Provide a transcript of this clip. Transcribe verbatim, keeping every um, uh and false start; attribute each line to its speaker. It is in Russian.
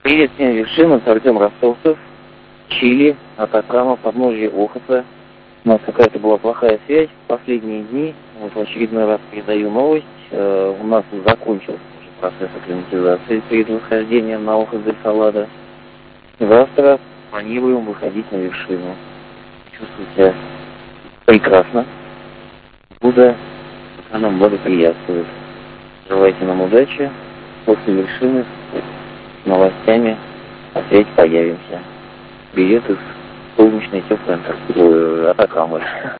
Speaker 1: Привет всем вершинам, это Артем Ростовцев, Чили, Атакама, подножье Охота. У нас какая-то была плохая связь в последние дни. Вот в очередной раз передаю новость. Э, у нас закончился уже процесс акклиматизации перед восхождением на Охот-дель-Саладо. Завтра планируем выходить на вершину. Чувствую себя прекрасно. Будда нам благоприятствует. Желайте нам удачи. После вершины с новостями опять появимся. Привет из солнечной теплой Атакамы.